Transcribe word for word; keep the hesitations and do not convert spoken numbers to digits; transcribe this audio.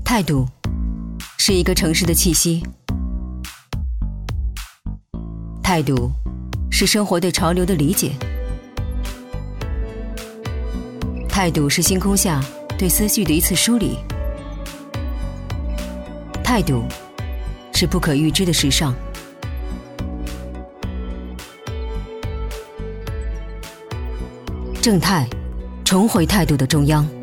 态度是一个城市的气息，态度是生活对潮流的理解，态度是星空下对思绪的一次梳理，态度是不可预知的时尚。正态，重回态度的中央。